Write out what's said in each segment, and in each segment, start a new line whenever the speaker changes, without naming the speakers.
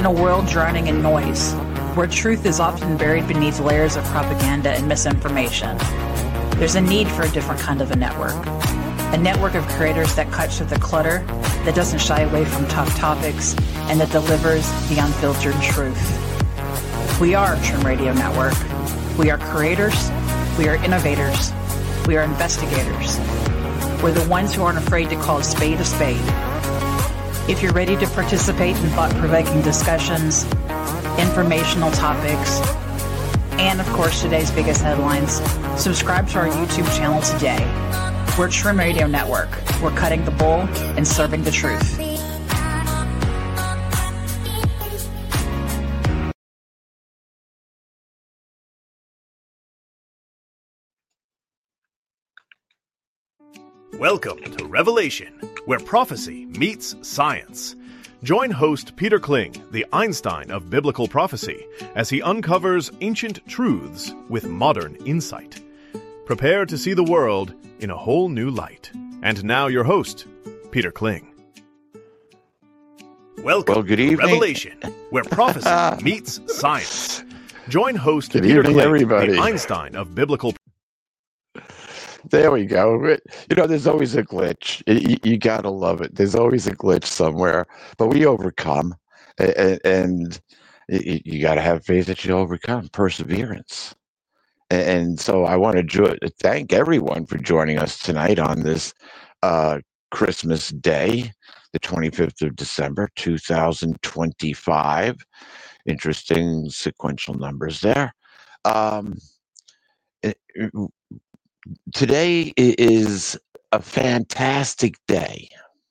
In a world drowning in noise, where truth is often buried beneath layers of propaganda and misinformation, there's a need for a different kind of a network. A network of creators that cuts through the clutter, that doesn't shy away from tough topics, and that delivers the unfiltered truth. We are Trim Radio Network. We are creators. We are innovators. We are investigators. We're the ones who aren't afraid to call a spade a spade. If you're ready to participate in thought-provoking discussions, informational topics, and of course today's biggest headlines, subscribe to our YouTube channel today. We're Trim Radio Network. We're cutting the bull and serving the truth.
Welcome to Revelation, where prophecy meets science. Join host Peter Kling, the Einstein of biblical prophecy, as he uncovers ancient truths with modern insight. Prepare to see the world in a whole new light. And now your host, Peter Kling. Welcome to Revelation, where prophecy meets science. Join host Peter Kling, everybody. The Einstein of biblical prophecy.
There we go. You know, there's always a glitch. You got to love it. There's always a glitch somewhere, but we overcome. And you got to have faith that you overcome, perseverance. And so I want to thank everyone for joining us tonight on this Christmas Day, the 25th of December, 2025. Interesting sequential numbers there. Today is a fantastic day,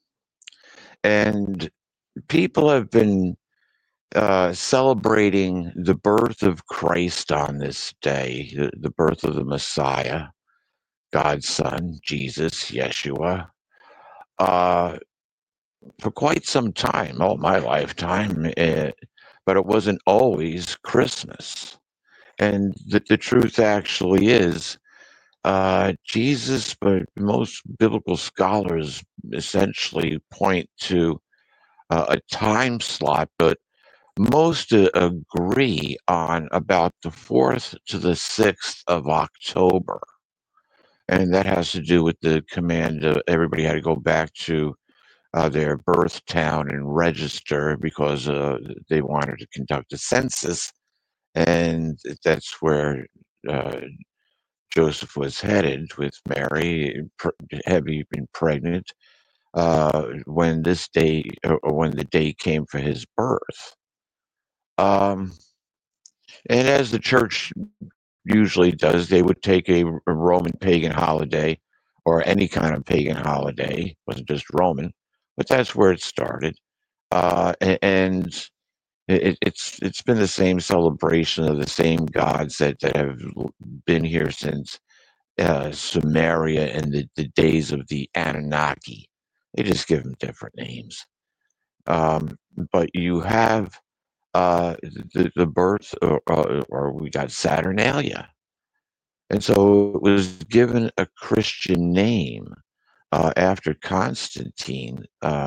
and people have been celebrating the birth of Christ on this day, the birth of the Messiah, God's Son, Jesus, Yeshua, for quite some time, all my lifetime, but it wasn't always Christmas. And the truth actually is, Jesus, but most biblical scholars essentially point to a time slot, but most agree on about the 4th to the 6th of October. And that has to do with the command of everybody had to go back to their birth town and register because they wanted to conduct a census. And that's where Joseph was headed with Mary, having been pregnant, when this day, or when the day came for his birth. And as the church usually does, they would take a Roman pagan holiday, or any kind of pagan holiday. It wasn't just Roman, but that's where it started. And it's been the same celebration of the same gods that have been here since Sumeria and the days of the Anunnaki. They just give them different names. But you have the birth, or we got Saturnalia. And so it was given a Christian name after Constantine.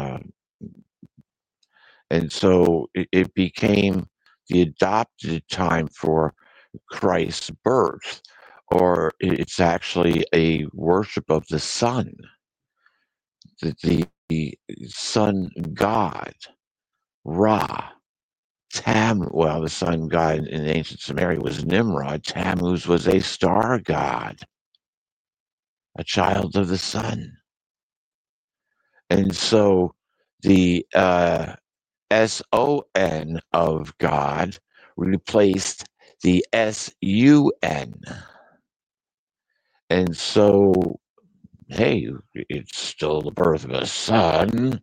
And so it became the adopted time for Christ's birth, or it's actually a worship of the sun, the sun god, Ra. The sun god in ancient Sumeria was Nimrod. Tammuz was a star god, a child of the sun. And so the S-O-N of God replaced the S-U-N. And so, hey, it's still the birth of a son,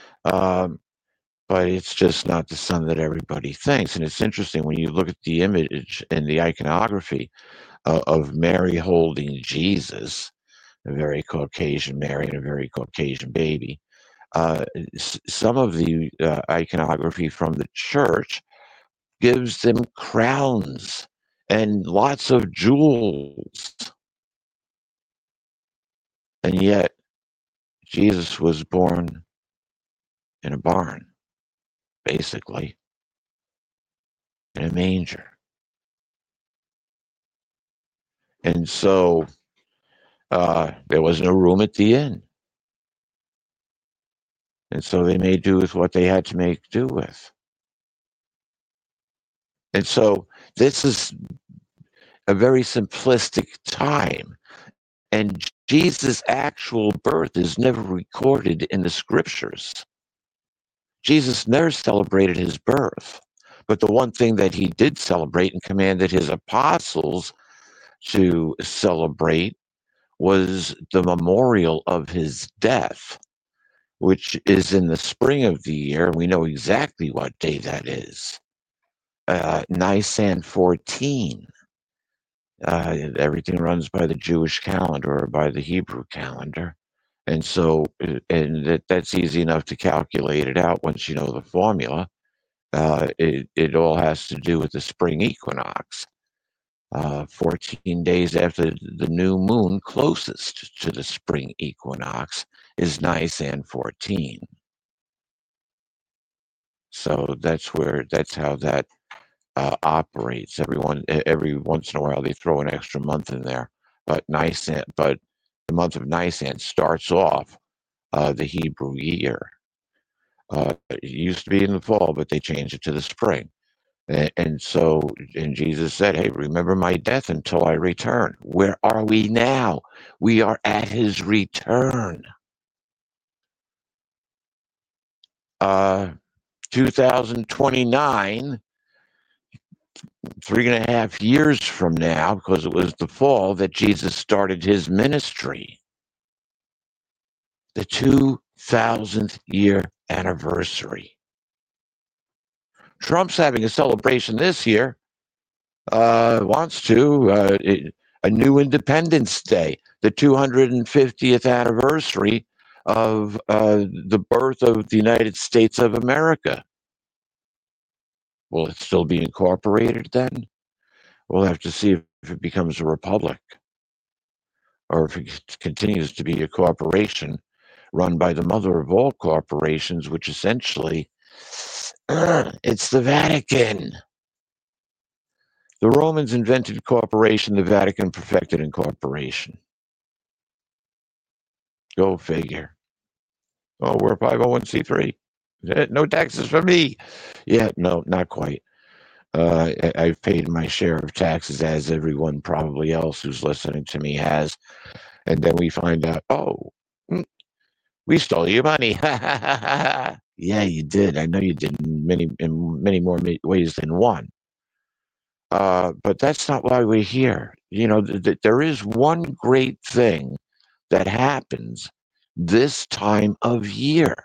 but it's just not the son that everybody thinks. And it's interesting when you look at the image and the iconography of Mary holding Jesus, a very Caucasian Mary and a very Caucasian baby. Some of the iconography from the church gives them crowns and lots of jewels. And yet, Jesus was born in a barn, basically. in a manger. And so there was no room at the inn. And so they made do with what they had to make do with. And so this is a very simplistic time. And Jesus' actual birth is never recorded in the scriptures. Jesus never celebrated his birth. But the one thing that he did celebrate and commanded his apostles to celebrate was the memorial of his death, which is in the spring of the year. We know exactly what day that is. Nisan 14. Everything runs by the Jewish calendar or by the Hebrew calendar. And so, that's easy enough to calculate it out once you know the formula. It all has to do with the spring equinox. 14 days after the new moon closest to the spring equinox is Nisan 14. So that's how that operates. Every once in a while they throw an extra month in there, but the month of Nisan starts off the Hebrew year. It used to be in the fall, but they changed it to the spring. And Jesus said, "Hey, remember my death until I return." Where are we now? We are at his return. 2029, 3.5 years from now, because it was the fall that Jesus started his ministry. The 2000th year anniversary. Trump's having a celebration this year. Wants to a new Independence Day, the 250th anniversary of the birth of the United States of America. Will it still be incorporated then? We'll have to see if it becomes a republic or if it continues to be a corporation run by the mother of all corporations, which essentially it's the Vatican. The Romans invented corporation, the Vatican perfected incorporation. Go figure. Oh, we're a 501c3. No taxes for me. Yeah, no, not quite. I've paid my share of taxes, as everyone probably else who's listening to me has. And then we find out, oh, we stole your money. Yeah, you did. I know you did in many more ways than one. But that's not why we're here. You know, there is one great thing that happens this time of year.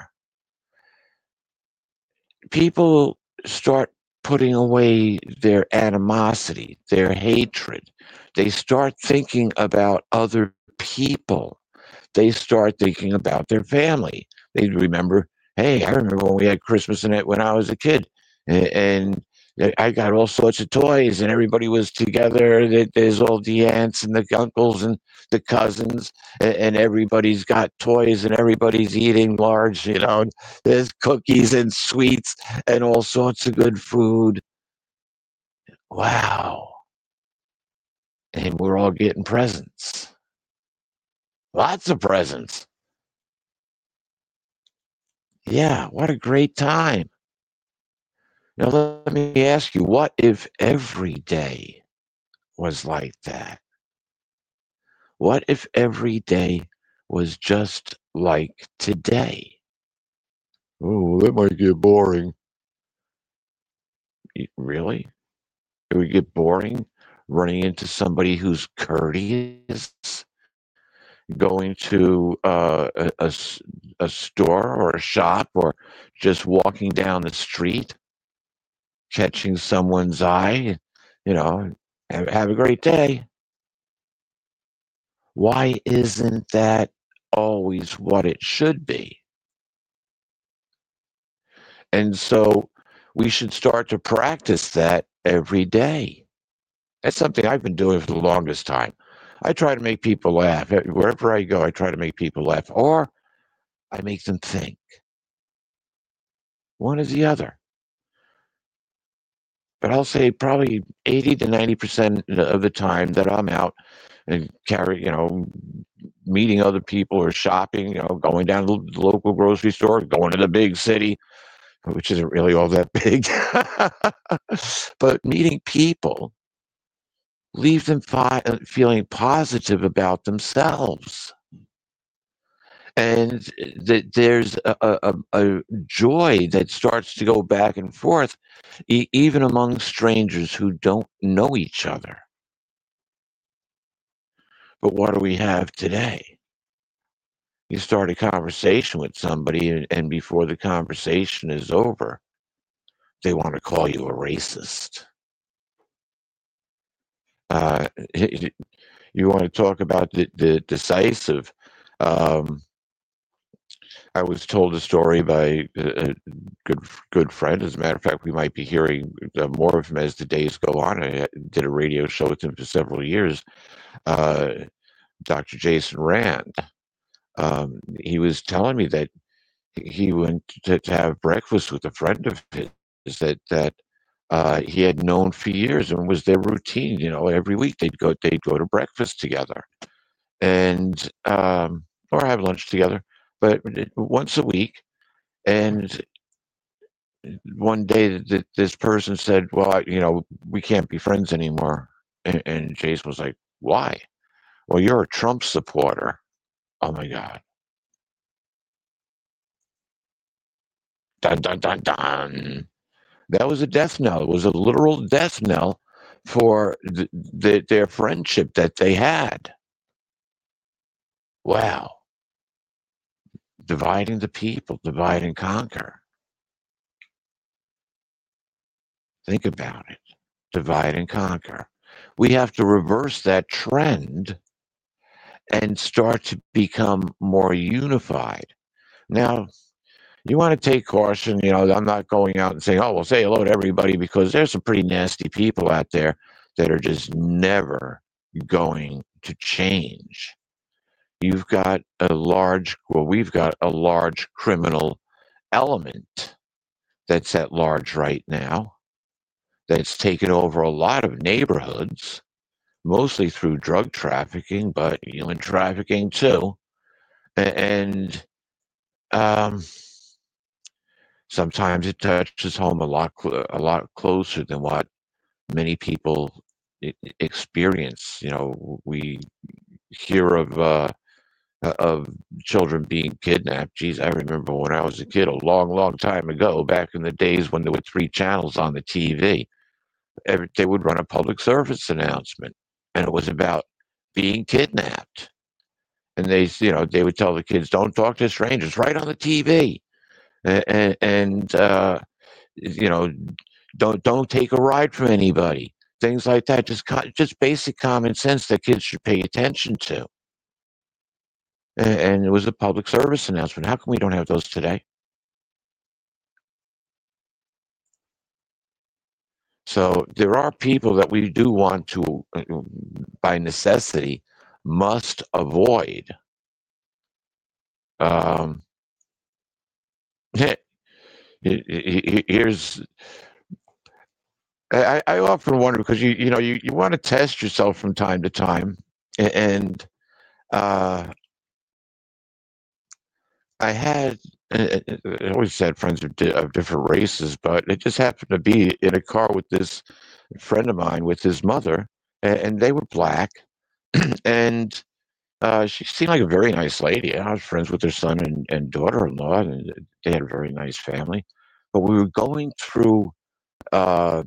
People start putting away their animosity, their hatred. They start thinking about other people. They start thinking about their family. They remember, hey, I remember when we had Christmas in it when I was a kid, and I got all sorts of toys, and everybody was together. There's all the aunts and the uncles and the cousins, and everybody's got toys, and everybody's eating large. You know, there's cookies and sweets and all sorts of good food. Wow! And we're all getting presents. Lots of presents. Yeah, what a great time. Now, let me ask you, what if every day was like that? What if every day was just like today? Oh, that might get boring. Really? It would get boring running into somebody who's courteous, going to a store or a shop, or just walking down the street, catching someone's eye, you know, have a great day. Why isn't that always what it should be? And so we should start to practice that every day. That's something I've been doing for the longest time. I try to make people laugh. Wherever I go, I try to make people laugh, or I make them think. One or the other. but I'll say probably 80 to 90% of the time that I'm out and meeting other people or shopping, going down to the local grocery store, going to the big city, which isn't really all that big, but meeting people leave them feeling positive about themselves. And there's a joy that starts to go back and forth, even among strangers who don't know each other. But what do we have today? You start a conversation with somebody, and before the conversation is over, they want to call you a racist. You want to talk about the decisive. I was told a story by a good friend. As a matter of fact, we might be hearing more of him as the days go on. I did a radio show with him for several years. Dr. Jason Rand. He was telling me that he went to have breakfast with a friend of his that he had known for years, and was their routine. Every week they'd go to breakfast together, and or have lunch together, but once a week. And one day this person said, "Well, we can't be friends anymore." And Jason was like, "Why?" "Well, you're a Trump supporter." Oh my God. Dun, dun, dun, dun. That was a death knell. It was a literal death knell for their friendship that they had. Wow. Dividing the people, divide and conquer. Think about it. Divide and conquer. We have to reverse that trend and start to become more unified. Now, you want to take caution. I'm not going out and saying, "Oh, well, say hello to everybody," because there's some pretty nasty people out there that are just never going to change. We've got a large criminal element that's at large right now, that's taken over a lot of neighborhoods, mostly through drug trafficking, but human trafficking too. And sometimes it touches home a lot closer than what many people experience. We hear of children being kidnapped. Geez, I remember when I was a kid, a long, long time ago, back in the days when there were 3 channels on the TV, they would run a public service announcement, and it was about being kidnapped. And they would tell the kids, "Don't talk to strangers," right on the TV. And don't take a ride from anybody. Things like that. Just basic common sense that kids should pay attention to. And it was a public service announcement. How come we don't have those today? So there are people that we do want to, by necessity, must avoid. Here's I often wonder, because you want to test yourself from time to time, and I always had friends of different races, but it just happened to be in a car with this friend of mine with his mother, and they were black, and she seemed like a very nice lady. I was friends with her son and daughter-in-law, and they had a very nice family. But we were going through a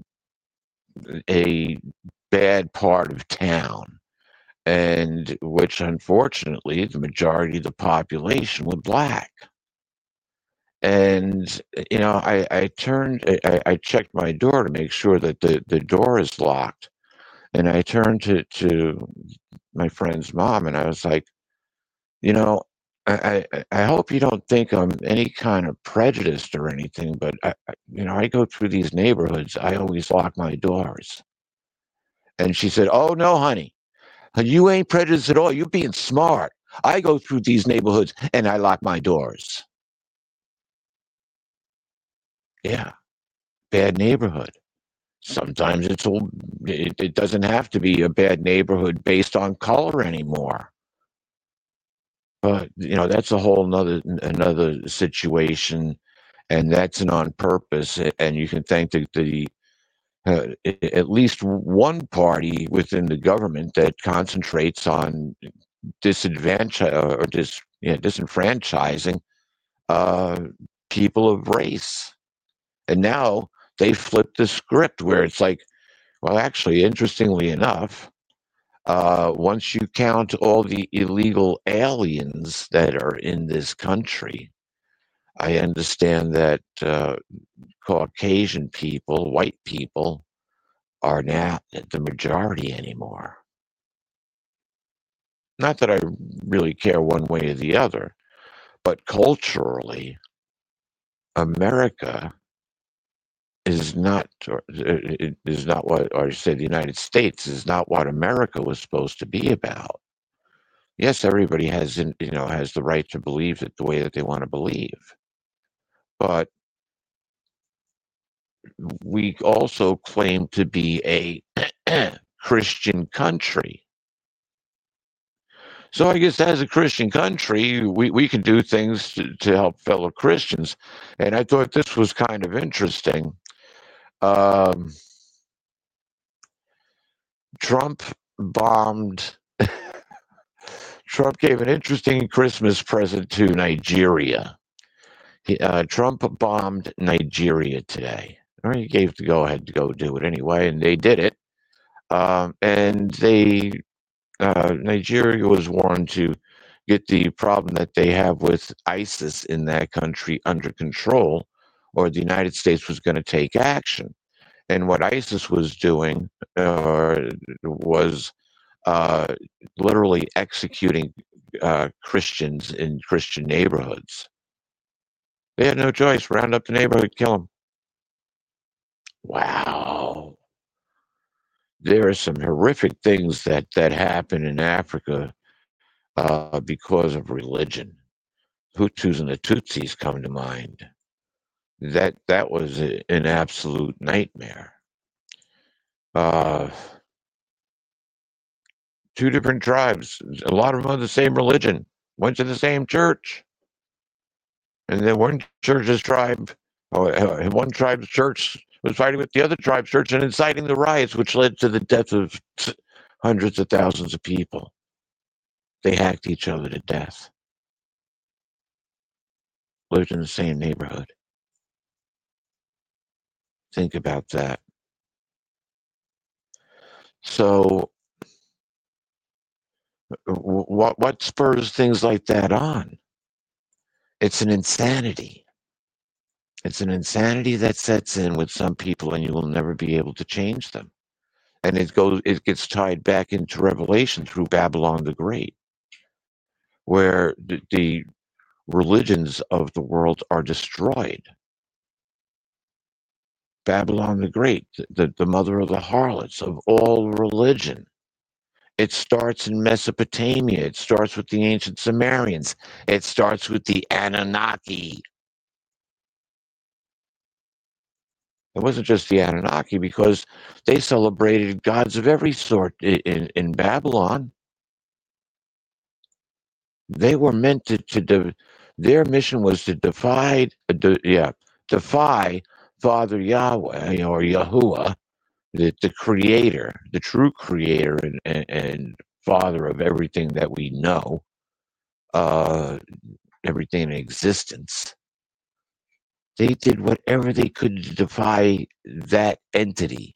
bad part of town, and which unfortunately the majority of the population were black. And I checked my door to make sure that the door is locked, and I turned to my friend's mom, and I was like, I hope you don't think I'm any kind of prejudiced or anything, but I go through these neighborhoods, I always lock my doors. And she said, "Oh no, honey, you ain't prejudiced at all. You're being smart. I go through these neighborhoods and I lock my doors." Yeah, bad neighborhood. Sometimes it doesn't have to be a bad neighborhood based on color anymore. But that's a whole another situation, and that's an on purpose. And you can thank the at least one party within the government that concentrates on disenfranchising people of race. And now they flipped the script where it's like, well, actually, interestingly enough, once you count all the illegal aliens that are in this country, I understand that Caucasian people, white people, are not the majority anymore. Not that I really care one way or the other, but culturally, America is not what, or say the United States is not what America was supposed to be about. Yes, everybody has the right to believe it the way that they want to believe, but we also claim to be a Christian country. So I guess as a Christian country, we can do things to help fellow Christians. And I thought this was kind of interesting. Trump gave an interesting Christmas present to Nigeria. Trump bombed Nigeria today. Or he gave the go-ahead to go do it anyway, and they did it. Nigeria was warned to get the problem that they have with ISIS in that country under control, or the United States was going to take action. And what ISIS was doing was literally executing Christians in Christian neighborhoods. They had no choice. Round up the neighborhood, kill them. Wow. There are some horrific things that happen in Africa because of religion. Hutus and the Tutsis come to mind. That was an absolute nightmare. Two different tribes, a lot of them of the same religion, went to the same church. And then one tribe's church was fighting with the other tribe's church and inciting the riots, which led to the death of hundreds of thousands of people. They hacked each other to death. Lived in the same neighborhood. Think about that. So what spurs things like that on? It's an insanity. It's an insanity that sets in with some people, and you will never be able to change them. And it gets tied back into Revelation through Babylon the Great, where the religions of the world are destroyed. Babylon the Great, the mother of the harlots of all religion. It starts in Mesopotamia. It starts with the ancient Sumerians. It starts with the Anunnaki. It wasn't just the Anunnaki, because they celebrated gods of every sort in Babylon. They were meant their mission was to defy Father Yahweh, or Yahuwah, the creator, the true creator and father of everything that we know, everything in existence. They did whatever they could to defy that entity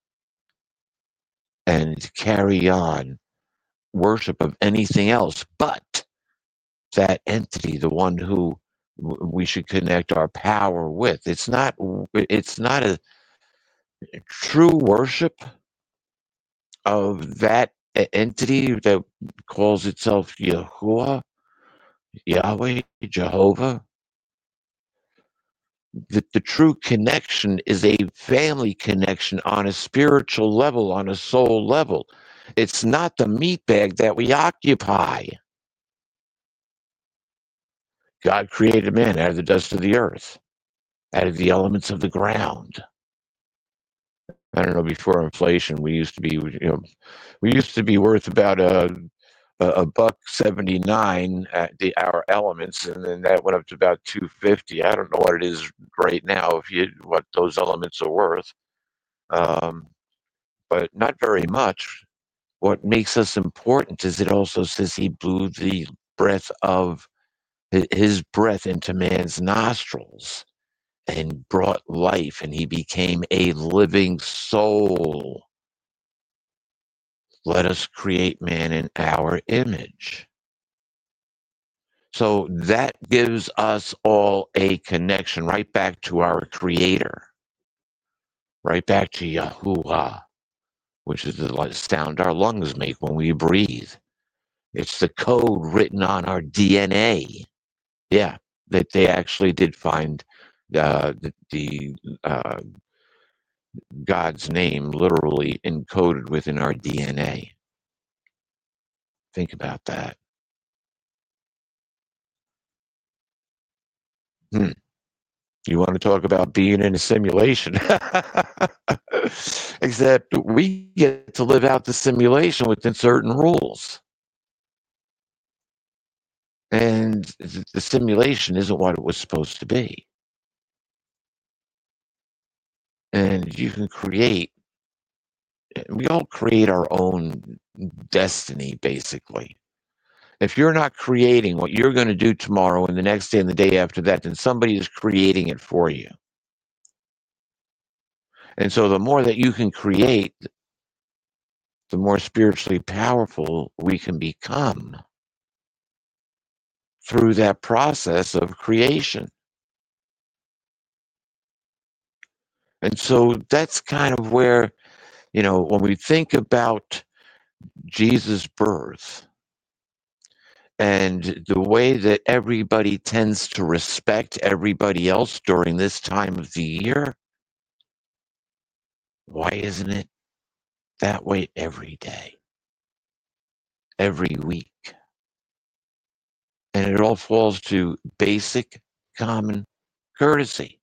and carry on worship of anything else but that entity, the one who we should connect our power with. It's not a true worship of that entity that calls itself Yahuwah, Yahweh, Jehovah. The true connection is a family connection on a spiritual level, on a soul level. It's not the meat bag that we occupy. God created man out of the dust of the earth, out of the elements of the ground. I don't know, before inflation, we used to be worth about a $1.79 at our elements, and then that went up to about $2.50. I don't know what it is right now, what those elements are worth, but not very much. What makes us important is it also says he blew the breath of his breath into man's nostrils and brought life, and he became a living soul. Let us create man in our image. So that gives us all a connection right back to our Creator, right back to Yahuwah, which is the sound our lungs make when we breathe. It's the code written on our DNA. Yeah, that they actually did find the God's name literally encoded within our DNA. Think about that. You want to talk about being in a simulation? Except we get to live out the simulation within certain rules. And the simulation isn't what it was supposed to be. And you can we all create our own destiny, basically. If you're not creating what you're going to do tomorrow and the next day and the day after that, then somebody is creating it for you. And so the more that you can create, the more spiritually powerful we can become through that process of creation. And so that's kind of where, when we think about Jesus' birth and the way that everybody tends to respect everybody else during this time of the year, why isn't it that way every day, every week? And it all falls to basic common courtesy.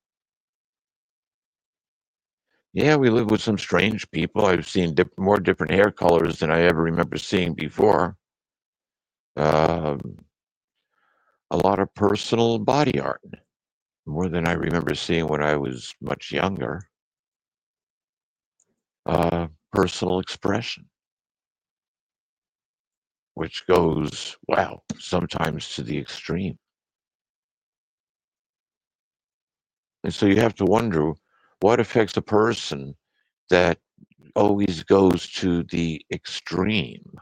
Yeah, we live with some strange people. I've seen more different hair colors than I ever remember seeing before. A lot of personal body art, more than I remember seeing when I was much younger. Personal expression, which goes, sometimes to the extreme. And so you have to wonder what affects a person that always goes to the extreme.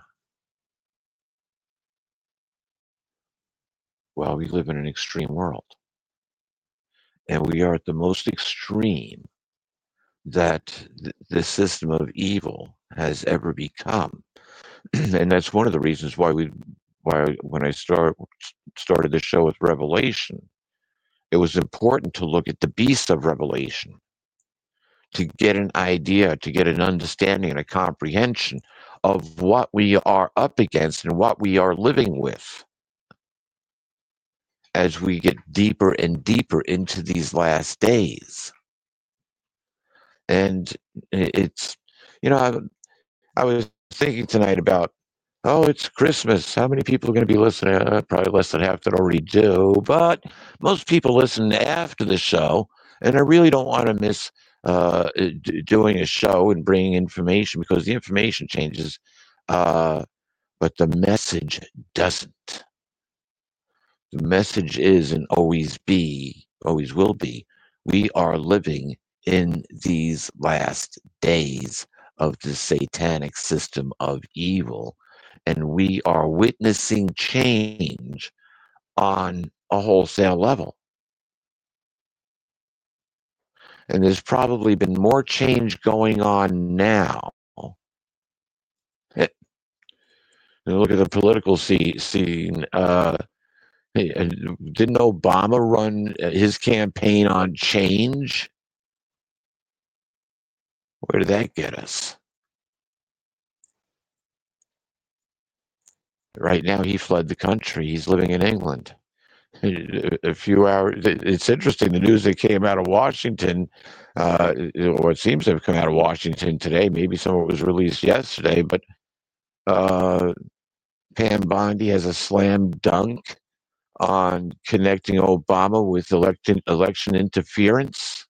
Well, we live in an extreme world. And we are at the most extreme that the system of evil has ever become. And that's one of the reasons why when I started the show with Revelation, it was important to look at the beast of Revelation, to get an idea, to get an understanding and a comprehension of what we are up against and what we are living with as we get deeper and deeper into these last days. And it's, I was thinking tonight about, it's Christmas. How many people are going to be listening? Probably less than half that already do, but most people listen after the show, and I really don't want to miss doing a show and bringing information, because the information changes, but the message doesn't. The message is and always will be, we are living in these last days of the satanic system of evil, and we are witnessing change on a wholesale level. And there's probably been more change going on now. Look at the political scene. Didn't Obama run his campaign on change? Where did that get us? Right now, he fled the country. He's living in England. A few hours. It's interesting, the news that came out of Washington Or it seems to have come out of Washington today. Maybe some of it was released yesterday, but Pam Bondi has a slam dunk on connecting Obama with election interference.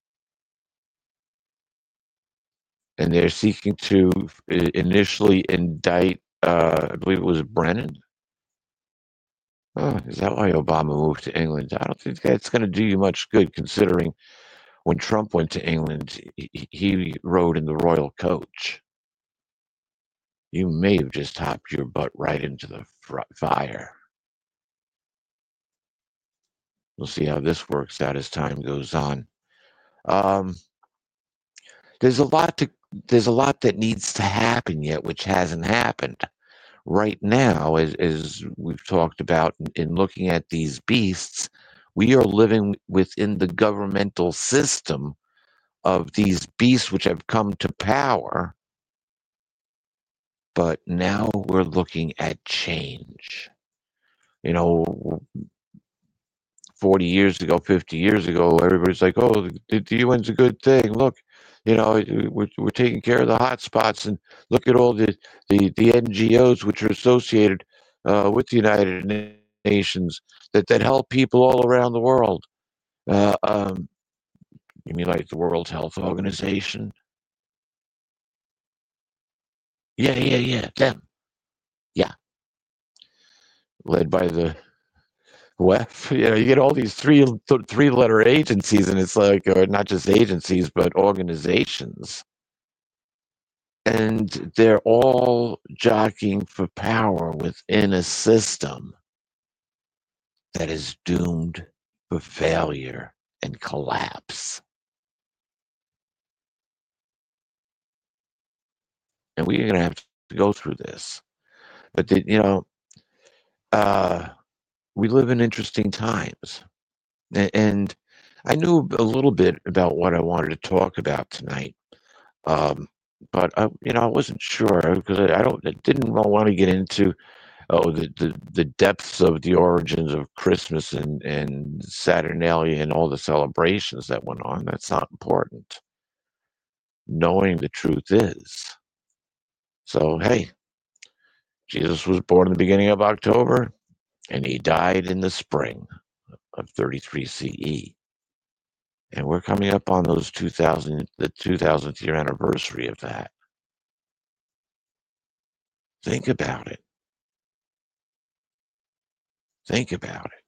And they're seeking to initially indict, I believe it was Brennan. Oh, is that why Obama moved to England? I don't think that's going to do you much good, considering when Trump went to England, he rode in the royal coach. You may have just hopped your butt right into the fire. We'll see how this works out as time goes on. There's a lot that needs to happen yet, which hasn't happened. Right now, as we've talked about in looking at these beasts, we are living within the governmental system of these beasts which have come to power. But now we're looking at change. 40 years ago, 50 years ago, everybody's like, oh, the UN's a good thing. Look, we're taking care of the hot spots, and look at all the NGOs which are associated with the United Nations that help people all around the world. You mean like the World Health Organization? Yeah, them. Yeah. Led by the WEF. You get all these three-letter agencies, and it's like, or not just agencies, but organizations. And they're all jockeying for power within a system that is doomed for failure and collapse. And we're going to have to go through this. But, we live in interesting times. And I knew a little bit about what I wanted to talk about tonight. But I wasn't sure, because I didn't want to get into the depths of the origins of Christmas and Saturnalia and all the celebrations that went on. That's not important. Knowing the truth is. So, hey, Jesus was born in the beginning of October, and he died in the spring of 33 CE. And we're coming up on the 2000th year anniversary of that. Think about it. Think about it.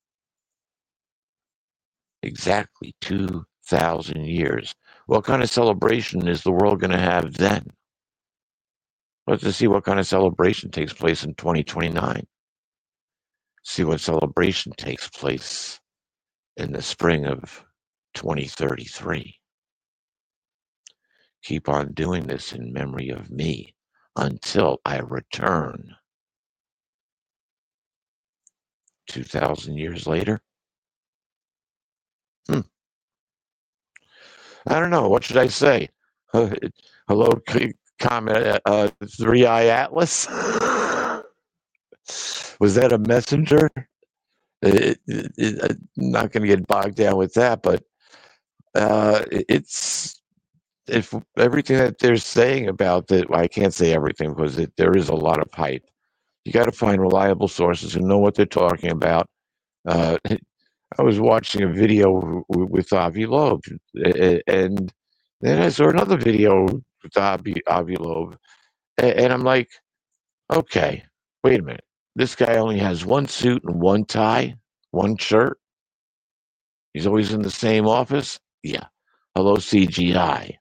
Exactly 2,000 years. What kind of celebration is the world going to have then? Let's see what kind of celebration takes place in 2029. See what celebration takes place in the spring of 2033. Keep on doing this in memory of me until I return. 2,000 years later? I don't know. What should I say? Hello, Comet 3i Atlas? Was that a messenger? I'm not going to get bogged down with that, but if everything that they're saying about that, well, I can't say everything because there is a lot of hype. You got to find reliable sources who know what they're talking about. I was watching a video with Avi Loeb, and then I saw another video with Avi Loeb, and I'm like, okay, wait a minute. This guy only has one suit and one tie, one shirt. He's always in the same office. Yeah. Hello, CGI.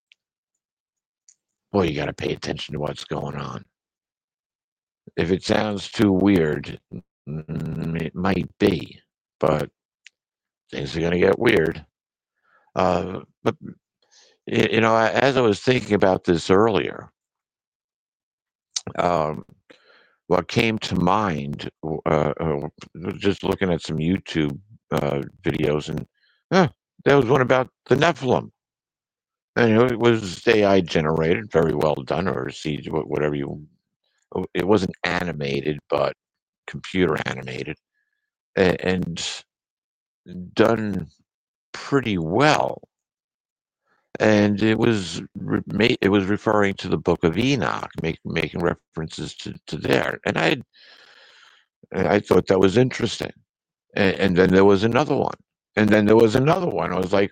Boy, you got to pay attention to what's going on. If it sounds too weird, it might be, but things are going to get weird. But, as I was thinking about this earlier, what came to mind, just looking at some YouTube videos, and there was one about the Nephilim. And it was AI generated, very well done, or CG, whatever it wasn't animated, but computer animated, and done pretty well. and it was referring to the Book of Enoch, making references to there, and I thought that was interesting. And then there was another one, and then there was another one. I was like,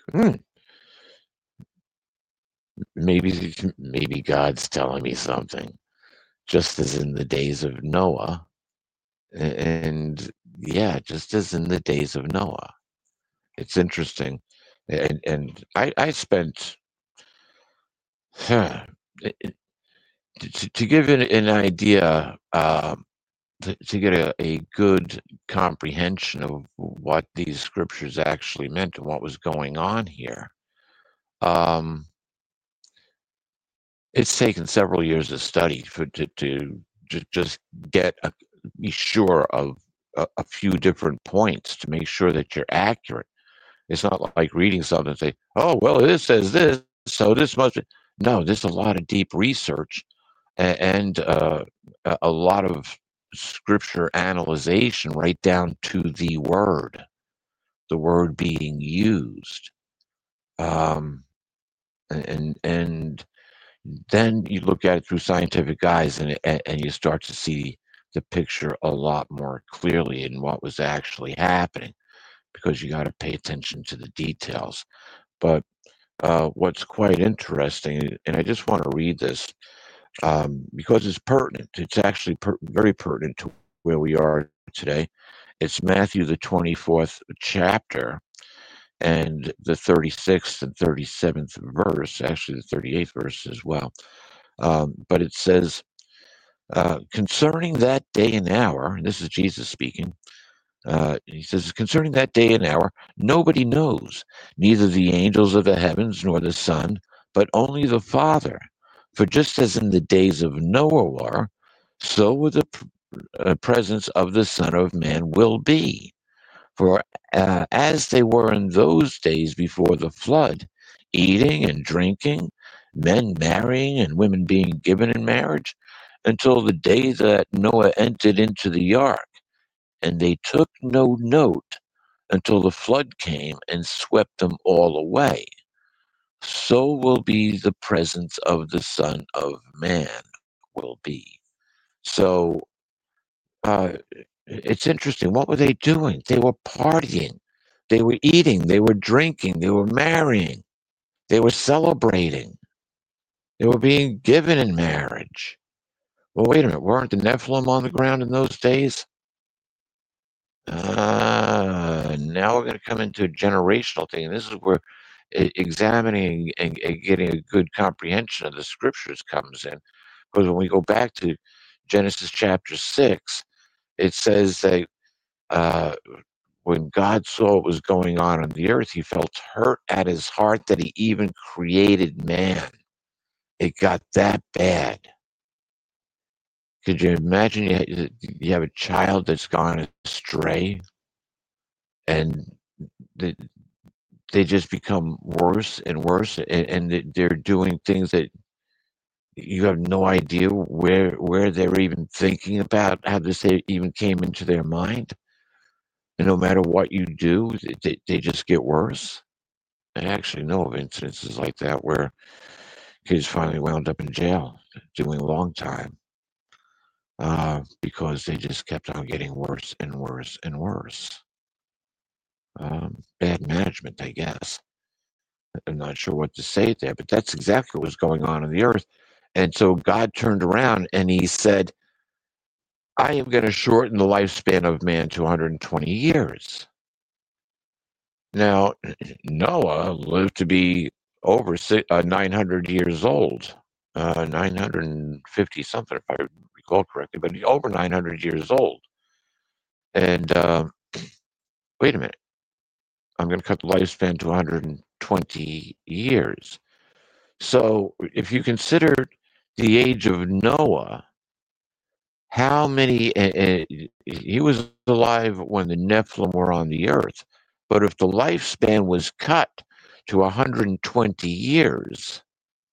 maybe God's telling me something, just as in the days of Noah, and yeah, just as in the days of Noah. It's interesting, and I spent to give an idea. To get a good comprehension of what these scriptures actually meant and what was going on here. It's taken several years of study to just be sure of a few different points to make sure that you're accurate. It's not like reading something and say, oh, well, this says this, so this must be. No, there's a lot of deep research and a lot of scripture analyzation right down to the word being used. And then you look at it through scientific eyes and you start to see the picture a lot more clearly in what was actually happening, because you got to pay attention to the details. But what's quite interesting, and I just want to read this, because it's pertinent. It's actually very pertinent to where we are today. It's Matthew, the 24th chapter, and the 36th and 37th verse, actually the 38th verse as well. But it says, concerning that day and hour, and this is Jesus speaking, he says, concerning that day and hour, nobody knows, neither the angels of the heavens nor the Son, but only the Father. For just as in the days of Noah were, so will the presence of the Son of Man will be. For as they were in those days before the flood, eating and drinking, men marrying and women being given in marriage, until the day that Noah entered into the ark, and they took no note until the flood came and swept them all away. So will be the presence of the Son of Man will be. So it's interesting. What were they doing? They were partying. They were eating. They were drinking. They were marrying. They were celebrating. They were being given in marriage. Well, wait a minute. Weren't the Nephilim on the ground in those days? Now we're going to come into a generational thing. And this is where examining and getting a good comprehension of the scriptures comes in. Because when we go back to Genesis chapter 6, it says that when God saw what was going on the earth, he felt hurt at his heart that he even created man. It got that bad. Could you imagine you have a child that's gone astray and they just become worse and worse, and they're doing things that you have no idea where they're even thinking about, how this even came into their mind. And no matter what you do, they just get worse. I actually know of incidences like that where kids finally wound up in jail doing a long time because they just kept on getting worse and worse and worse. Bad management, I guess. I'm not sure what to say there, but that's exactly what was going on the earth. And so God turned around and he said, I am going to shorten the lifespan of man to 120 years. Now, Noah lived to be over 900 years old, 950 something, if I recall correctly, but he's over 900 years old. And wait a minute, I'm going to cut the lifespan to 120 years. So if you consider the age of Noah, how many, he was alive when the Nephilim were on the earth, but if the lifespan was cut to 120 years,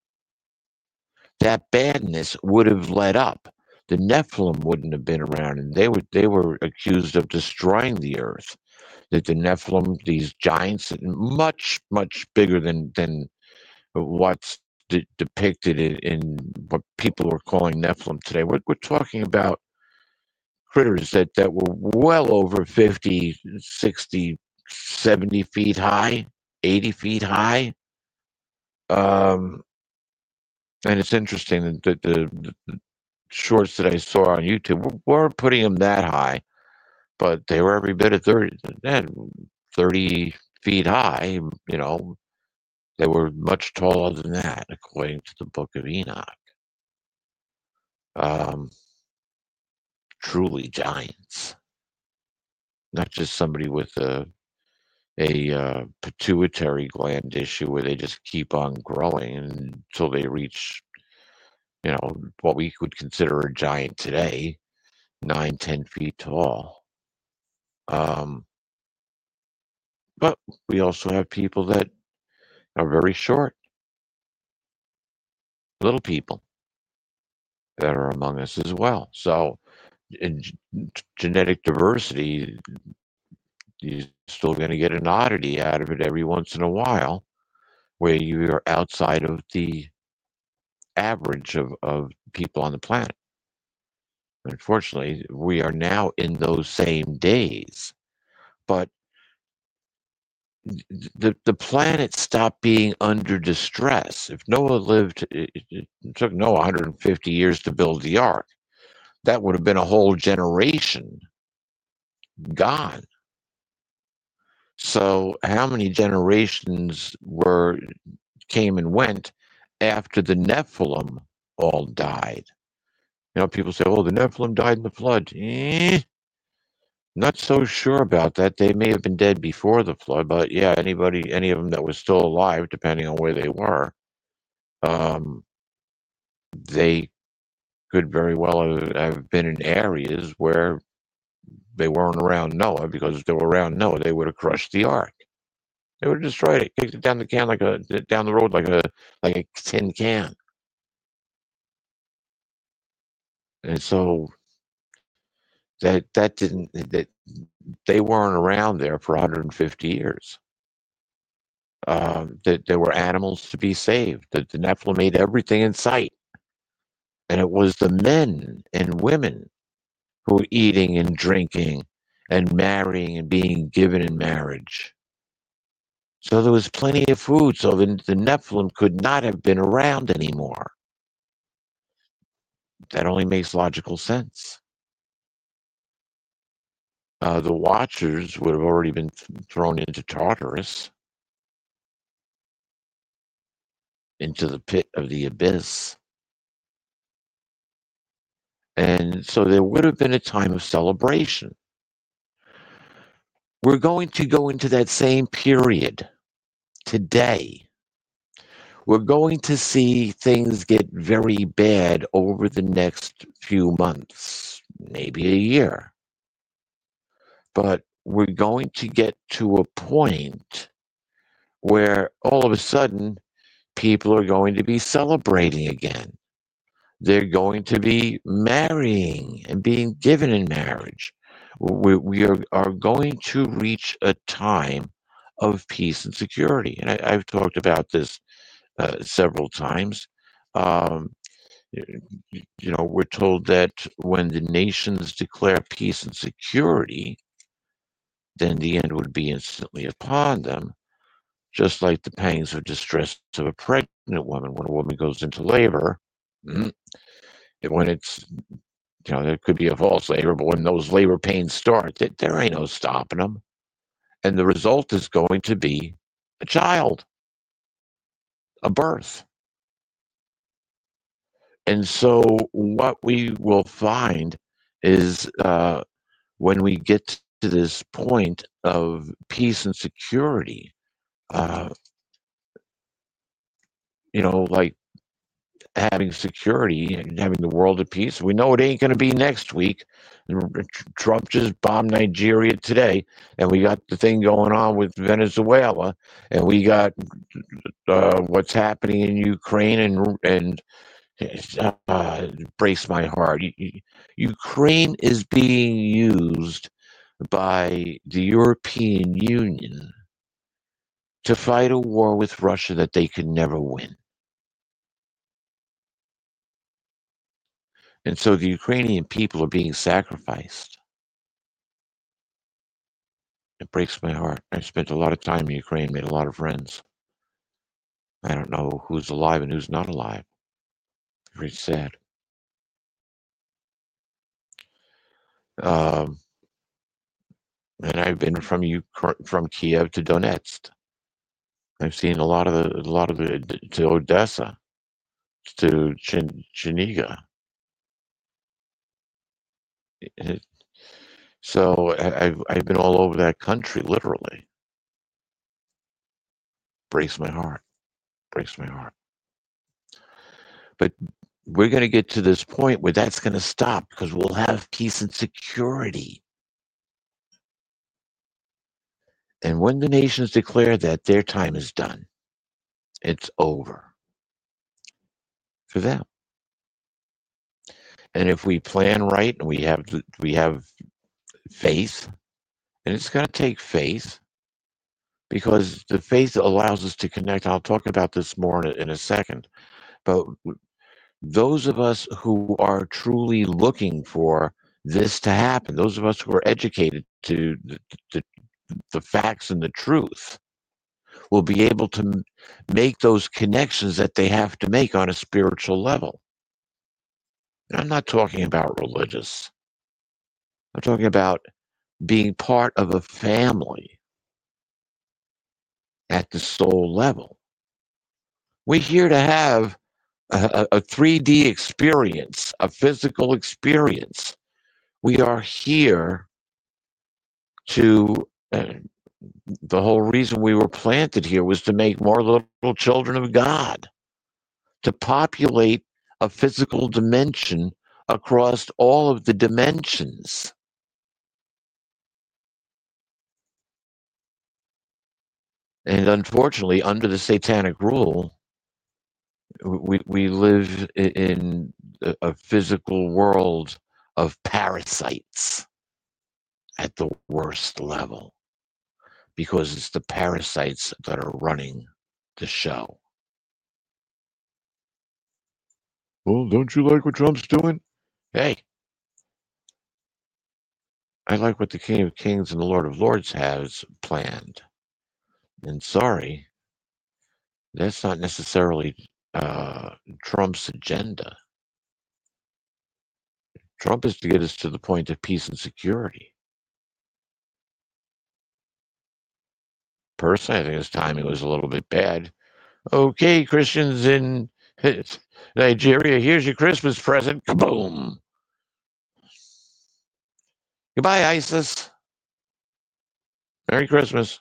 that badness would have let up. The Nephilim wouldn't have been around, and they were accused of destroying the earth. That the Nephilim, these giants, much, much bigger than what's depicted in what people are calling Nephilim today. We're talking about critters that were well over 50, 60, 70 feet high, 80 feet high. And it's interesting that the shorts that I saw on YouTube weren't putting them that high, but they were every bit of 30 feet high. They were much taller than that, according to the Book of Enoch. Truly giants, not just somebody with a pituitary gland issue where they just keep on growing until they reach, what we would consider a giant today, 9, 10 feet tall. But we also have people that are very short, little people that are among us as well. So in genetic diversity, you're still going to get an oddity out of it every once in a while where you are outside of the average of people on the planet. Unfortunately, we are now in those same days. But the planet stopped being under distress. If Noah lived, it took Noah 150 years to build the ark. That would have been a whole generation gone. So how many generations came and went after the Nephilim all died? People say, "Oh, the Nephilim died in the flood." Not so sure about that. They may have been dead before the flood, but yeah, any of them that was still alive, depending on where they were, they could very well have been in areas where they weren't around Noah, because if they were around Noah, they would have crushed the ark. They would have destroyed it, kicked it down the road like a tin can. And so that they weren't around there for 150 years. That there were animals to be saved. That the Nephilim made everything in sight, and it was the men and women who were eating and drinking and marrying and being given in marriage. So there was plenty of food. So the Nephilim could not have been around anymore. That only makes logical sense. The Watchers would have already been thrown into Tartarus, into the pit of the abyss. And so there would have been a time of celebration. We're going to go into that same period today. We're going to see things get very bad over the next few months, maybe a year. But we're going to get to a point where all of a sudden people are going to be celebrating again. They're going to be marrying and being given in marriage. We are going to reach a time of peace and security. And I've talked about this several times. We're told that when the nations declare peace and security, then the end would be instantly upon them, just like the pangs of distress of a pregnant woman. When a woman goes into labor, when it's, there could be a false labor, but when those labor pains start, there ain't no stopping them. And the result is going to be a child, a birth. And so what we will find is when we get to this point of peace and security, like having security and having the world at peace. We know it ain't going to be next week. Trump just bombed Nigeria today, and we got the thing going on with Venezuela, and we got what's happening in Ukraine, and breaks my heart. Ukraine is being used by the European Union to fight a war with Russia that they could never win. And so the Ukrainian people are being sacrificed. It breaks my heart. I spent a lot of time in Ukraine, made a lot of friends. I don't know who's alive and who's not alive. Very sad. And I've been from Kiev to Donetsk. I've seen a lot of the to Odessa, to Chernigov. So I've been all over that country, literally. Breaks my heart. Breaks my heart. But we're going to get to this point where that's going to stop because we'll have peace and security. And when the nations declare that their time is done, it's over for them. And if we plan right and we have faith, and it's going to take faith, because the faith allows us to connect. I'll talk about this more in a second. But those of us who are truly looking for this to happen, those of us who are educated to the facts and the truth, will be able to make those connections that they have to make on a spiritual level. And I'm not talking about religious. I'm talking about being part of a family at the soul level. We're here to have a 3D experience, a physical experience. We are here to, the whole reason we were planted here was to make more little children of God, to populate a physical dimension across all of the dimensions. And unfortunately, under the satanic rule, we live in a physical world of parasites at the worst level, because it's the parasites that are running the show. Well, don't you like what Trump's doing? Hey, I like what the King of Kings and the Lord of Lords has planned. And sorry, that's not necessarily Trump's agenda. Trump is to get us to the point of peace and security. Personally, I think his timing was a little bit bad. Okay, Christians in Nigeria, here's your Christmas present. Kaboom. Goodbye, ISIS. Merry Christmas.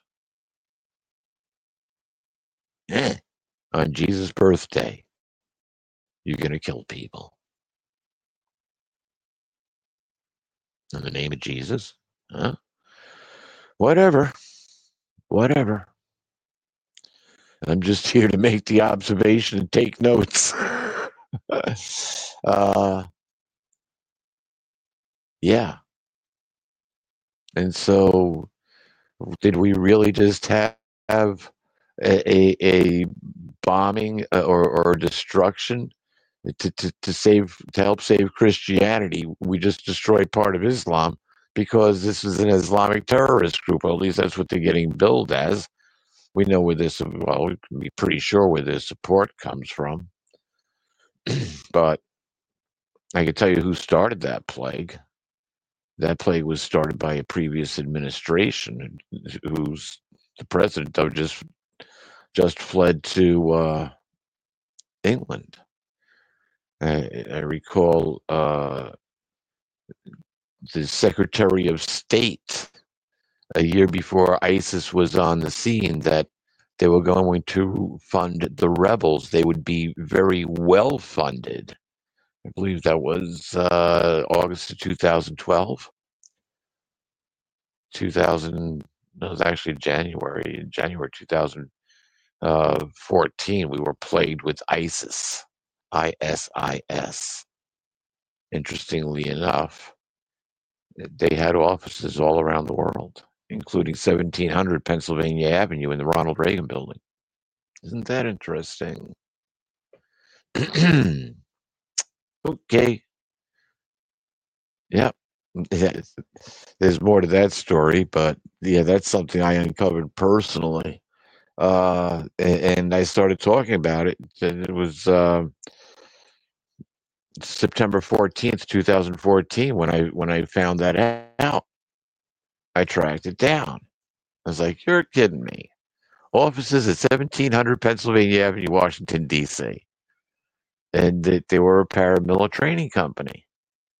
On Jesus' birthday, you're going to kill people. In the name of Jesus? Huh? Whatever. I'm just here to make the observation and take notes. Yeah. And so, did we really just have a bombing or destruction to help save Christianity? We just destroyed part of Islam because this is an Islamic terrorist group. Or at least that's what they're getting billed as. We know where this, well, we can be pretty sure where their support comes from. But I can tell you who started that plague. That plague was started by a previous administration, who's the president of just fled to England. I recall the Secretary of State a year before ISIS was on the scene that they were going to fund the rebels. They would be very well funded. I believe that was August of 2012. No, it was actually January 2014. We were plagued with ISIS. ISIS. Interestingly enough, they had offices all around the world. including 1700 Pennsylvania Avenue in the Ronald Reagan building. Isn't that interesting? Okay. Yeah. There's more to that story, but yeah, that's something I uncovered personally. And I started talking about it. And it was September 14th, 2014, when I found that out. I tracked it down. I was like, "You're kidding me." Offices at 1700 Pennsylvania Avenue, Washington, D.C. And they were a paramilitary training company,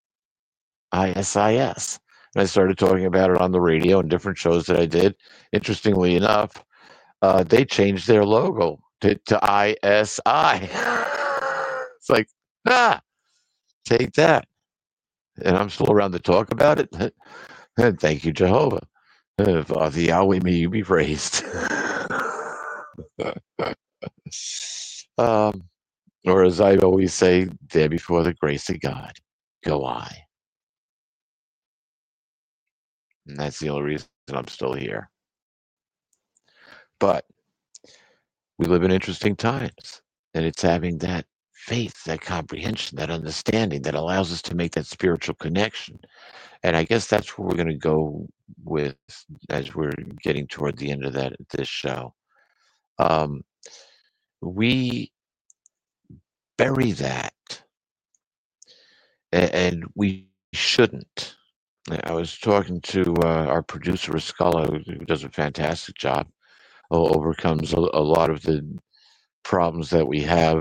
ISIS. And I started talking about it on the radio and different shows that I did. Interestingly enough, they changed their logo to ISI. It's like, take that. And I'm still around to talk about it. And thank you, Jehovah. Father Yahweh, may you be praised. Or as I always say, there before the grace of God, go I. And that's the only reason I'm still here. But we live in interesting times, and it's having that faith, that comprehension, that understanding that allows us to make that spiritual connection. And I guess that's where we're going to go with as we're getting toward the end of this show. We bury that, and we shouldn't. I was talking to our producer, Escala, who does a fantastic job, overcomes a lot of the problems that we have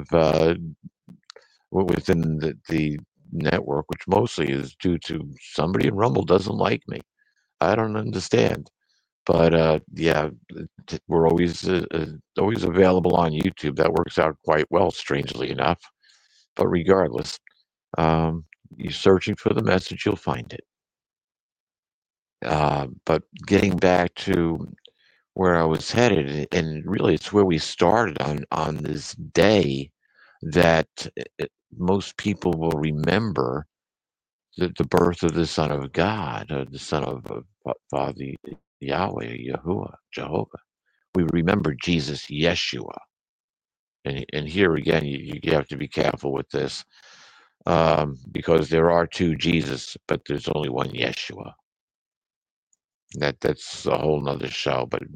within the network, which mostly is due to somebody in Rumble doesn't like me. I don't understand. But yeah, we're always available on YouTube. That works out quite well, strangely enough. But regardless, you're searching for the message, you'll find it. But getting back to where I was headed, and really it's where we started on this day that most people will remember the birth of the Son of God, or the Son of Father Yahweh, Yahuwah, Jehovah. We remember Jesus, Yeshua. And here again, you have to be careful with this, because there are two Jesus, but there's only one Yeshua. That's a whole nother show. But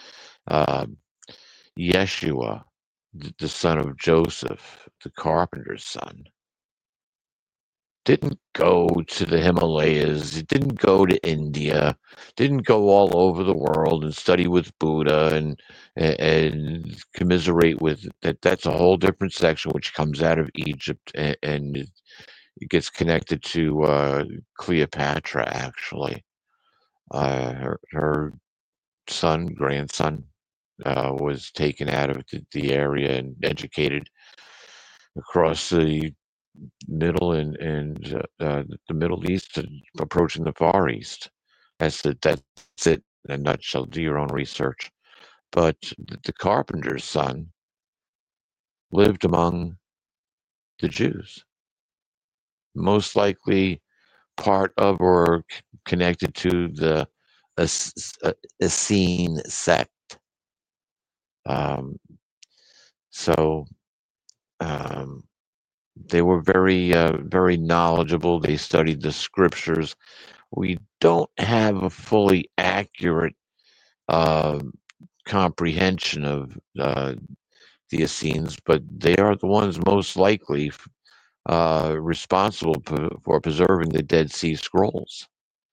Yeshua, the son of Joseph, the carpenter's son, didn't go to the Himalayas, it didn't go to India, didn't go all over the world and study with Buddha and commiserate with that. That's a whole different section which comes out of Egypt, and it gets connected to Cleopatra, actually. Her grandson, was taken out of the area and educated across the Middle and the Middle East, approaching the Far East. That's it in a nutshell. Do your own research. But the carpenter's son lived among the Jews, most likely part of or connected to the Essene sect. So they were very knowledgeable. They studied the scriptures. We don't have a fully accurate comprehension of the Essenes, but they are the ones most likely responsible for preserving the Dead Sea Scrolls.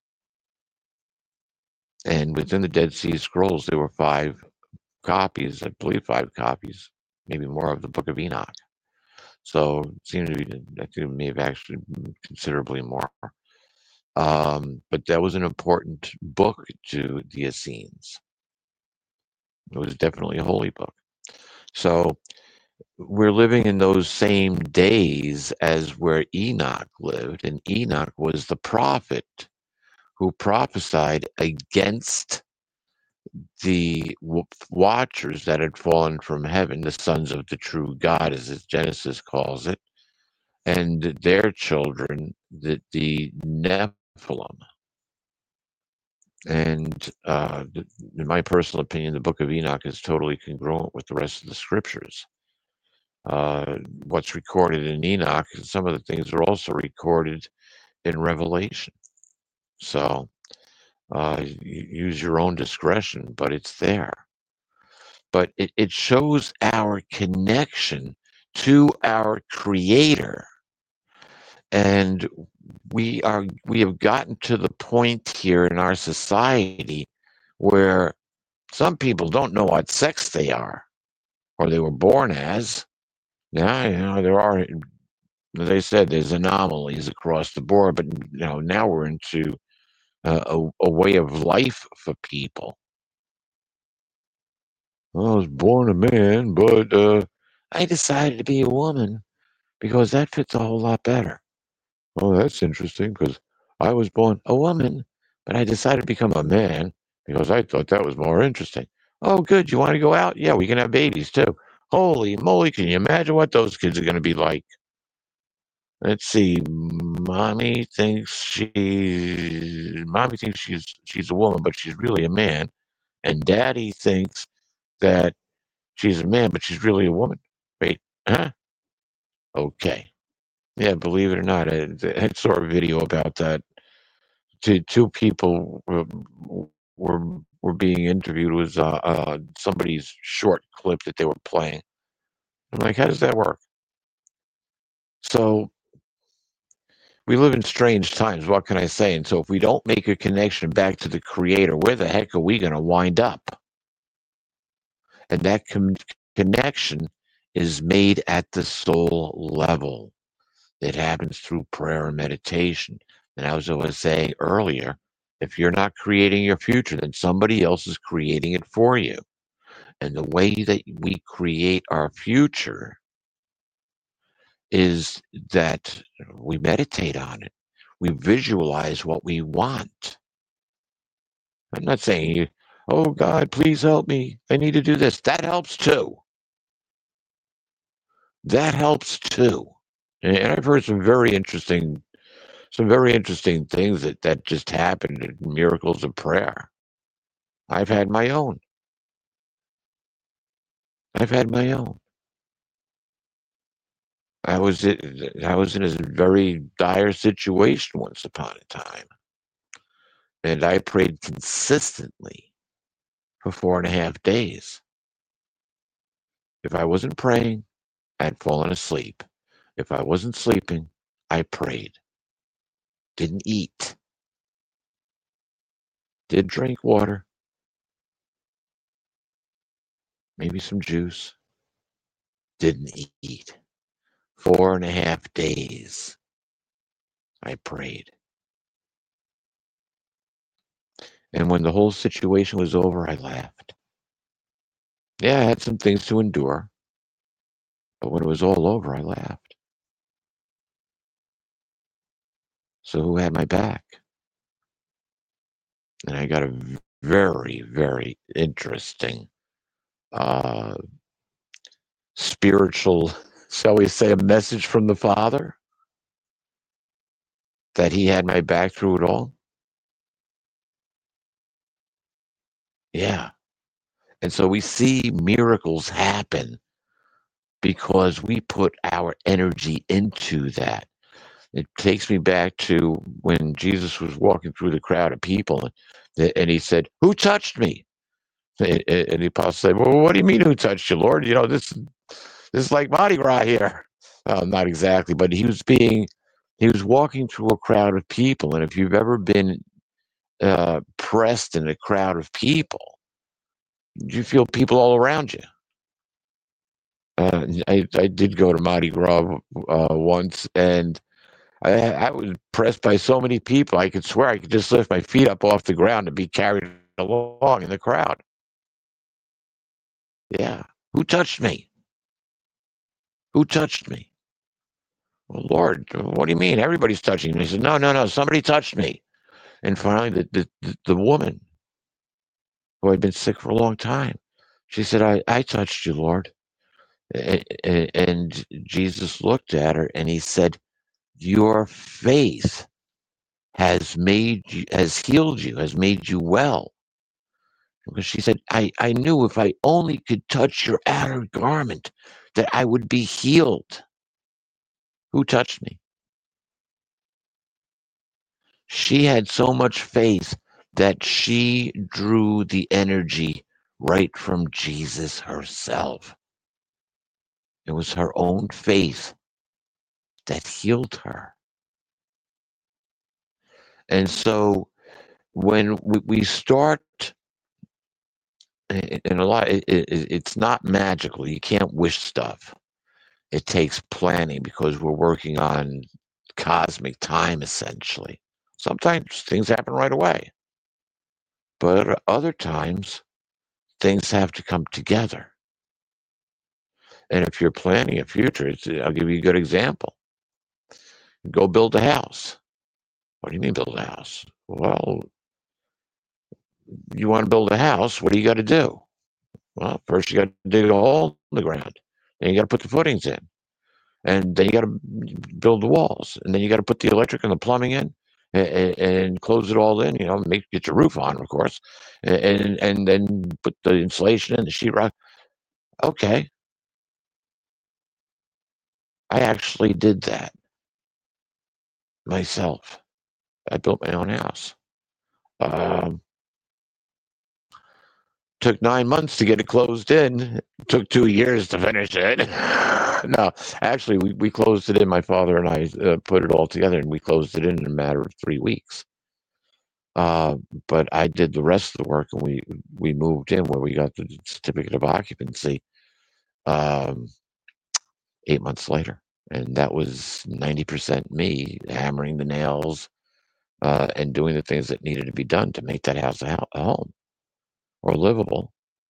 And within the Dead Sea Scrolls, there were 5 copies, I believe 5 copies, maybe more, of the Book of Enoch. So it seemed to be, I think it may have actually been considerably more. But that was an important book to the Essenes. It was definitely a holy book. So we're living in those same days as where Enoch lived, and Enoch was the prophet who prophesied against the watchers that had fallen from heaven, the sons of the true God, as Genesis calls it, and their children, the Nephilim. And in my personal opinion, the Book of Enoch is totally congruent with the rest of the scriptures. What's recorded in Enoch, and some of the things are also recorded in Revelation. So use your own discretion, but it's there. But it shows our connection to our Creator. And we have gotten to the point here in our society where some people don't know what sex they are or they were born as. Now, there are, as I said, there's anomalies across the board, but now we're into a way of life for people. I was born a man, but I decided to be a woman because that fits a whole lot better. Oh, that's interesting because I was born a woman, but I decided to become a man because I thought that was more interesting. Oh, good. You want to go out? Yeah, we can have babies too. Holy moly, can you imagine what those kids are going to be like? Let's see. Mommy thinks she's a woman, but she's really a man. And Daddy thinks that she's a man, but she's really a woman. Wait, huh? Okay. Yeah, believe it or not, I saw a video about that. Two people were being interviewed. It was somebody's short clip that they were playing. I'm like, how does that work? So we live in strange times. What can I say? And so if we don't make a connection back to the Creator, where the heck are we going to wind up? And that connection is made at the soul level. It happens through prayer and meditation. And as I was saying earlier, if you're not creating your future, then somebody else is creating it for you. And the way that we create our future is that we meditate on it. We visualize what we want. I'm not saying, oh God, please help me. I need to do this. That helps too. That helps too. And I've heard some very interesting things that just happened, miracles of prayer. I've had my own. I was in a very dire situation once upon a time, and I prayed consistently for 4.5 days. If I wasn't praying, I'd fallen asleep. If I wasn't sleeping, I prayed. Didn't eat. Did drink water. Maybe some juice. Didn't eat. 4.5 days. I prayed. And when the whole situation was over, I laughed. Yeah, I had some things to endure. But when it was all over, I laughed. So who had my back? And I got a very, very interesting spiritual, shall we say, a message from the Father that he had my back through it all. Yeah. And so we see miracles happen because we put our energy into that. It takes me back to when Jesus was walking through the crowd of people and he said, "Who touched me?" And the apostle said, "Well, what do you mean, who touched you, Lord? This is like Mardi Gras here." Not exactly, but he was walking through a crowd of people. And if you've ever been pressed in a crowd of people, you feel people all around you. I did go to Mardi Gras once, and I was pressed by so many people. I could swear I could just lift my feet up off the ground and be carried along in the crowd. Yeah. Who touched me? Who touched me? Well, Lord, what do you mean? Everybody's touching me. He said, no, somebody touched me. And finally, the woman who had been sick for a long time, she said, I touched you, Lord. And Jesus looked at her and he said, your faith has healed you, has made you well. Because she said, I knew if I only could touch your outer garment, that I would be healed. Who touched me? She had so much faith that she drew the energy right from Jesus herself. It was her own faith that healed her. And so when we start, and a lot, it's not magical. You can't wish stuff. It takes planning because we're working on cosmic time, essentially. Sometimes things happen right away, but other times things have to come together. And if you're planning a future, I'll give you a good example. Go build a house. What do you mean build a house? Well, you want to build a house, what do you got to do? Well, first you got to dig a hole in the ground. Then you got to put the footings in. And then you got to build the walls. And then you got to put the electric and the plumbing in and close it all in, get your roof on, of course. And then put the insulation in, the sheetrock. Okay. I actually did that myself. I built my own house. Took 9 months to get it closed in. Took 2 years to finish it. No, actually, we closed it in. My father and I put it all together, and we closed it in a matter of 3 weeks. But I did the rest of the work, and we moved in where we got the certificate of occupancy 8 months later. And that was 90% me hammering the nails and doing the things that needed to be done to make that house a home or livable.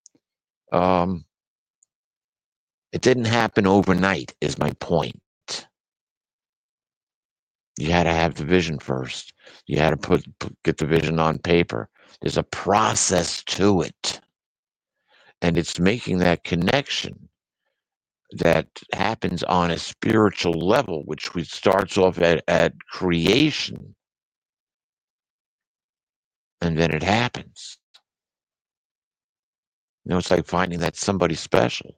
It didn't happen overnight, is my point. You had to have the vision first. You had to get the vision on paper. There's a process to it. And it's making that connection that happens on a spiritual level, which starts off at creation. And then it happens. It's like finding that somebody special.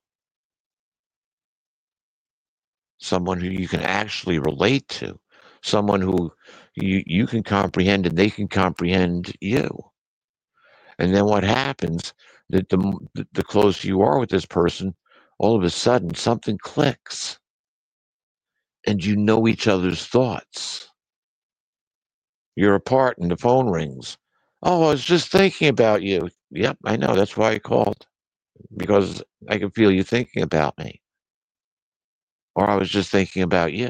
Someone who you can actually relate to. Someone who you can comprehend and they can comprehend you. And then what happens, that the closer you are with this person, all of a sudden something clicks. And you know each other's thoughts. You're apart and the phone rings. Oh, I was just thinking about you. Yep, I know. That's why I called. Because I can feel you thinking about me. Or I was just thinking about you.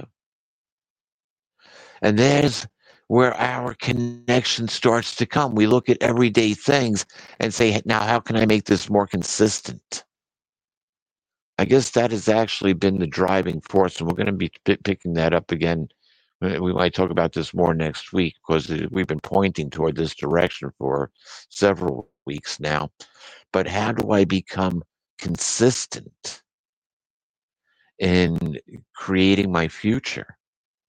And there's where our connection starts to come. We look at everyday things and say, now, how can I make this more consistent? I guess that has actually been the driving force, and we're going to be picking that up again. We might talk about this more next week because we've been pointing toward this direction for several weeks now. But how do I become consistent in creating my future?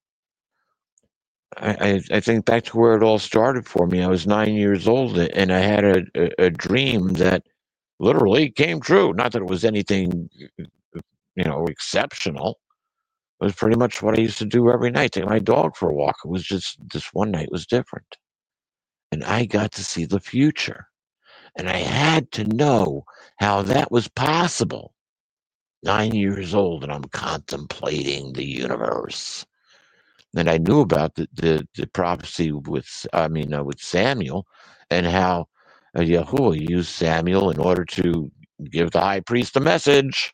I think back to where it all started for me. I was 9 years old, and I had a dream that literally came true. Not that it was anything, exceptional. It was pretty much what I used to do every night, take my dog for a walk. It was just this one night was different. And I got to see the future. And I had to know how that was possible. 9 years old, and I'm contemplating the universe. And I knew about the prophecy with Samuel, and how Yahuwah used Samuel in order to give the high priest a message.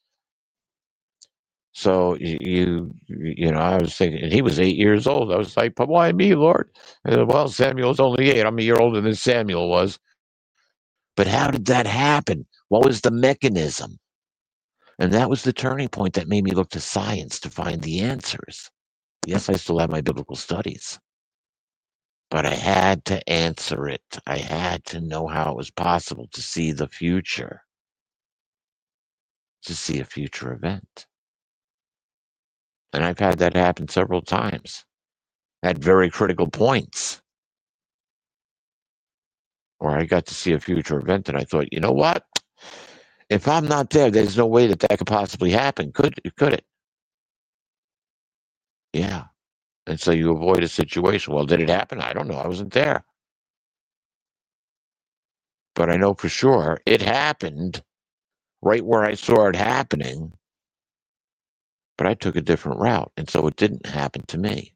So I was thinking, and he was 8 years old. I was like, but why me, Lord? And, well, Samuel's only 8. I'm a year older than Samuel was. But how did that happen? What was the mechanism? And that was the turning point that made me look to science to find the answers. Yes, I still have my biblical studies, but I had to answer it. I had to know how it was possible to see the future, to see a future event. And I've had that happen several times. at very critical points. Or I got to see a future event and I thought, you know what? If I'm not there, there's no way that could possibly happen. Could it? Yeah. And so you avoid a situation. Well, did it happen? I don't know. I wasn't there. But I know for sure it happened right where I saw it happening. But I took a different route. And so it didn't happen to me.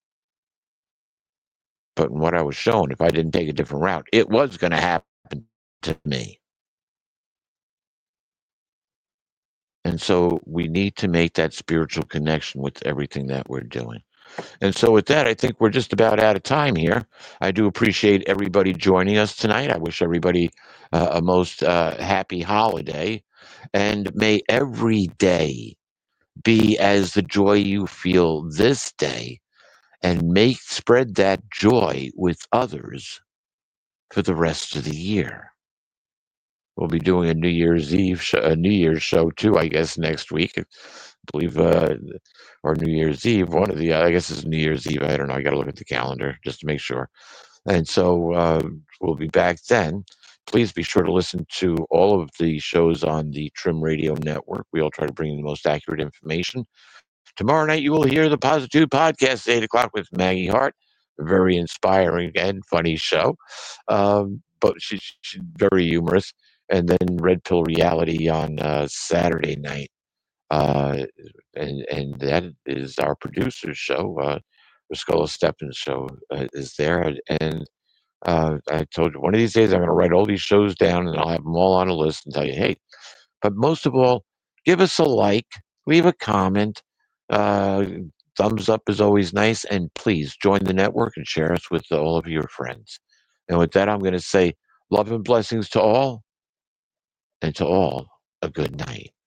But in what I was shown, if I didn't take a different route, it was going to happen to me. And so we need to make that spiritual connection with everything that we're doing. And so with that, I think we're just about out of time here. I do appreciate everybody joining us tonight. I wish everybody a most happy holiday. And may every day be as the joy you feel this day, and spread that joy with others for the rest of the year. We'll be doing a New Year's Eve, a New Year's show too, I guess, next week. I believe, or New Year's Eve. One of the, I guess it's New Year's Eve. I don't know. I got to look at the calendar just to make sure. And so we'll be back then. Please be sure to listen to all of the shows on the Trim Radio Network. We all try to bring you the most accurate information. Tomorrow night, you will hear the Positude Podcast at 8 o'clock with Maggie Hart. A very inspiring and funny show. But she's very humorous. And then Red Pill Reality on Saturday night. And that is our producer's show. Ruscola Steppens' show is there. And I told you, one of these days I'm going to write all these shows down and I'll have them all on a list and tell you, hey, but most of all, give us a like, leave a comment. Thumbs up is always nice. And please join the network and share us with all of your friends. And with that, I'm going to say love and blessings to all, and to all a good night.